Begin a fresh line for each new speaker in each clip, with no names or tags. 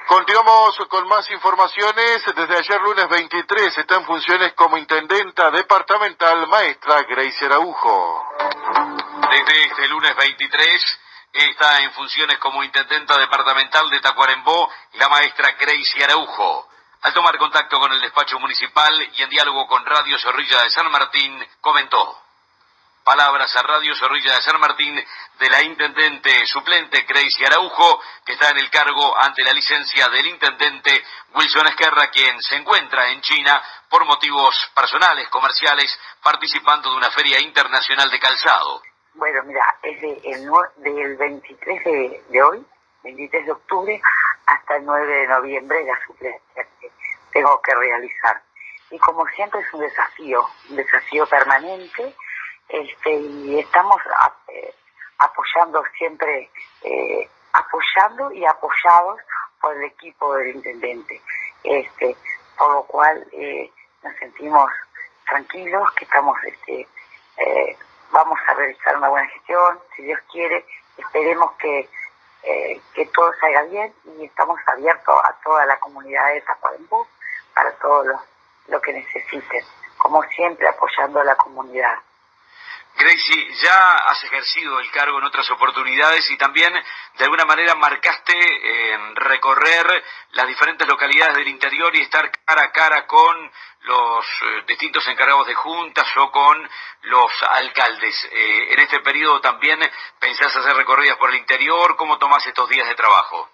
Continuamos con más informaciones. Desde ayer lunes 23 está en funciones como intendenta departamental maestra Gracie Araujo.
Desde este lunes 23 está en funciones como intendenta departamental de Tacuarembó la maestra Gracie Araujo. Al tomar contacto con el despacho municipal y en diálogo con Radio Zorrilla de San Martín, comentó: palabras a Radio Zorrilla de San Martín de la intendente suplente Gracie Araujo, que está en el cargo ante la licencia del intendente Wilson Esquerra, quien se encuentra en China por motivos personales, comerciales, participando de una feria internacional de calzado.
Bueno, mira, es del 23 de hoy, 23 de octubre, hasta el 9 de noviembre la suplencia que tengo que realizar. Y como siempre es un desafío permanente, y estamos apoyando siempre, apoyando y apoyados por el equipo del intendente, por lo cual nos sentimos tranquilos, que estamos, vamos a realizar una buena gestión, si Dios quiere, esperemos que todo salga bien, y estamos abiertos a toda la comunidad de Tacuarembó para todo lo que necesiten, como siempre apoyando a la comunidad.
Gracie, ya has ejercido el cargo en otras oportunidades y también de alguna manera marcaste recorrer las diferentes localidades del interior y estar cara a cara con los distintos encargados de juntas o con los alcaldes. En este periodo también pensás hacer recorridas por el interior. ¿Cómo tomás estos días de trabajo?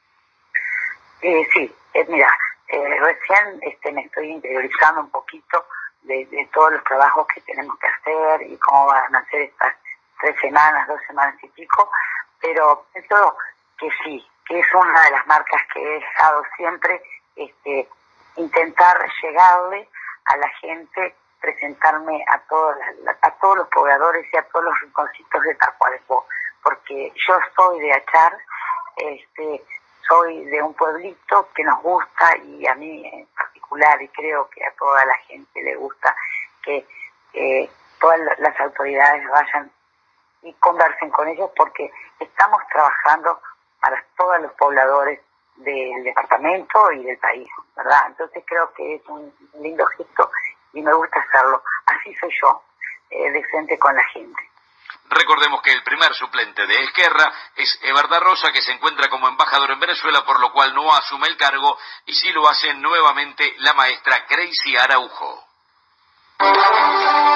Sí, mira, recién me estoy interiorizando un poquito de todos los trabajos que tenemos que hacer y cómo van a ser estas 2 semanas y pico, pero pienso que sí, que es una de las marcas que he dejado siempre, intentar llegarle a la gente, presentarme a todos los pobladores y a todos los rinconcitos de Tacuarembó, porque yo soy de Achar, soy de un pueblito que nos gusta, y a mí en particular, y creo que a toda la gente le gusta, que todas las autoridades vayan y conversen con ellos, porque estamos trabajando para todos los pobladores del departamento y del país, ¿verdad? Entonces creo que es un lindo gesto y me gusta hacerlo. Así soy yo, de frente con la gente.
Recordemos que el primer suplente de Esquerra es Eber da Rosa, que se encuentra como embajador en Venezuela, por lo cual no asume el cargo, y sí lo hace nuevamente la maestra Gracie Araujo.